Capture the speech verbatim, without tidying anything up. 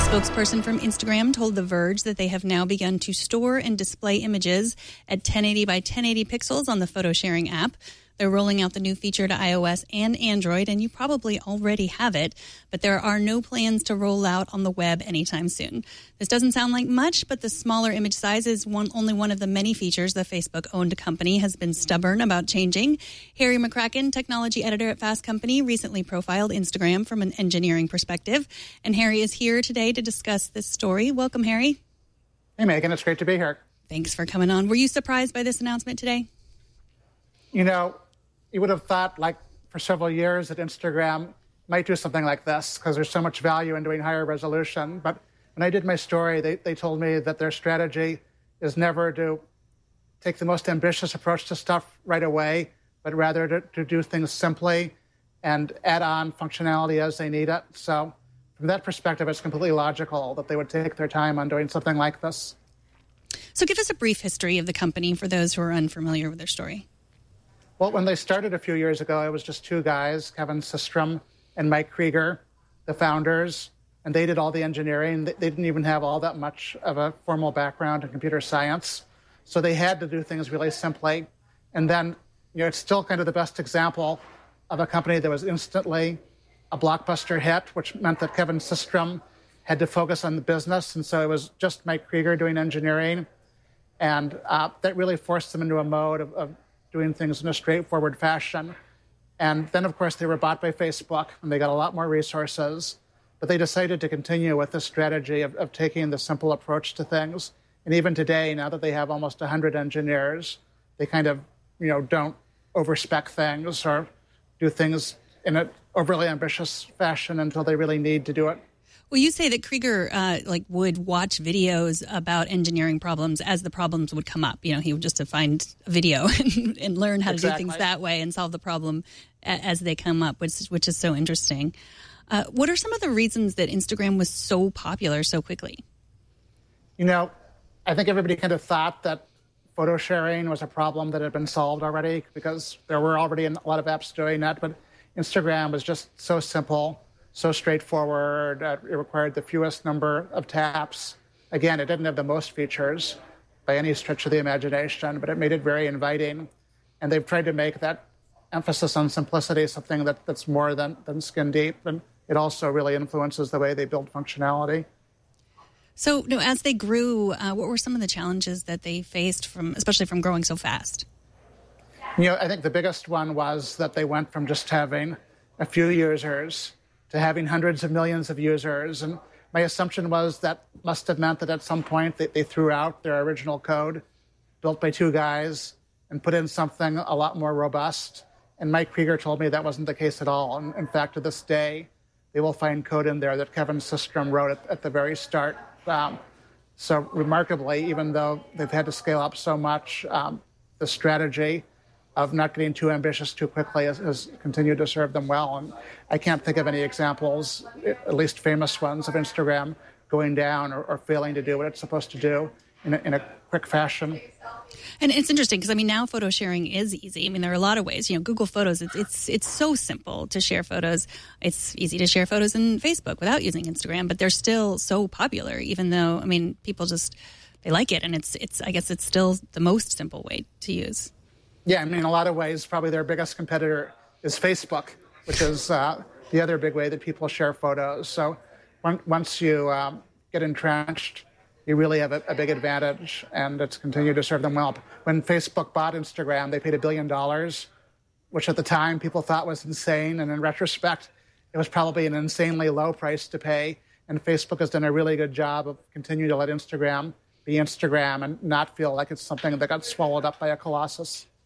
spokesperson from Instagram told The Verge that they have now begun to store and display images at ten eighty by ten eighty pixels on the photo sharing app. They're rolling out the new feature to iOS and Android, and you probably already have it, but there are no plans to roll out on the web anytime soon. This doesn't sound like much, but the smaller image size is one, only one of the many features the Facebook-owned company has been stubborn about changing. Harry McCracken, technology editor at Fast Company, recently profiled Instagram from an engineering perspective, and Harry is here today to discuss this story. Welcome, Harry. Hey, Megan. It's great to be here. Thanks for coming on. Were you surprised by this announcement today? You know, you would have thought, like, for several years that Instagram might do something like this because there's so much value in doing higher resolution. But when I did my story, they, they told me that their strategy is never to take the most ambitious approach to stuff right away, but rather to, to do things simply and add on functionality as they need it. So from that perspective, it's completely logical that they would take their time on doing something like this. So give us a brief history of the company for those who are unfamiliar with their story. Well, when they started a few years ago, it was just two guys, Kevin Systrom and Mike Krieger, the founders, and they did all the engineering. They didn't even have all that much of a formal background in computer science. So they had to do things really simply. And then, you know, it's still kind of the best example of a company that was instantly a blockbuster hit, which meant that Kevin Systrom had to focus on the business. And so it was just Mike Krieger doing engineering. And uh, that really forced them into a mode of, of doing things in a straightforward fashion. And then, of course, they were bought by Facebook, and they got a lot more resources. But they decided to continue with this strategy of, of taking the simple approach to things. And even today, now that they have almost one hundred engineers, they kind of, you know, don't overspec things or do things in an overly ambitious fashion until they really need to do it. Well, you say that Krieger uh, like would watch videos about engineering problems as the problems would come up. You know, he would just to find a video and, and learn how exactly. to do things that way and solve the problem a- as they come up, which, which is so interesting. Uh, what are some of the reasons that Instagram was so popular so quickly? You know, I think everybody kind of thought that photo sharing was a problem that had been solved already because there were already a lot of apps doing that. But Instagram was just so simple, so straightforward. Uh, it required the fewest number of taps. Again, it didn't have the most features by any stretch of the imagination, but it made it very inviting. And they've tried to make that emphasis on simplicity something that, that's more than, than skin deep. And it also really influences the way they build functionality. So, no, as they grew, uh, what were some of the challenges that they faced, from, especially from growing so fast? You know, I think the biggest one was that they went from just having a few users to having hundreds of millions of users. And my assumption was that must have meant that at some point they, they threw out their original code built by two guys and put in something a lot more robust. And Mike Krieger told me that wasn't the case at all. And in fact, to this day, they will find code in there that Kevin Systrom wrote at, at the very start. Um, so remarkably, even though they've had to scale up so much, um, the strategy of not getting too ambitious too quickly has, has continued to serve them well. And I can't think of any examples, at least famous ones, of Instagram going down or, or failing to do what it's supposed to do in a, in a quick fashion. And it's interesting because, I mean, now photo sharing is easy. I mean, there are a lot of ways. You know, Google Photos, it's it's it's so simple to share photos. It's easy to share photos in Facebook without using Instagram, but they're still so popular, even though, I mean, people just, they like it. And it's, it's I guess it's still the most simple way to use. Yeah, I mean, in a lot of ways, probably their biggest competitor is Facebook, which is uh, the other big way that people share photos. So one, once you um, get entrenched, you really have a, a big advantage, and it's continued to serve them well. When Facebook bought Instagram, they paid a billion dollars, which at the time people thought was insane. And in retrospect, it was probably an insanely low price to pay. And Facebook has done a really good job of continuing to let Instagram be Instagram and not feel like it's something that got swallowed up by a colossus.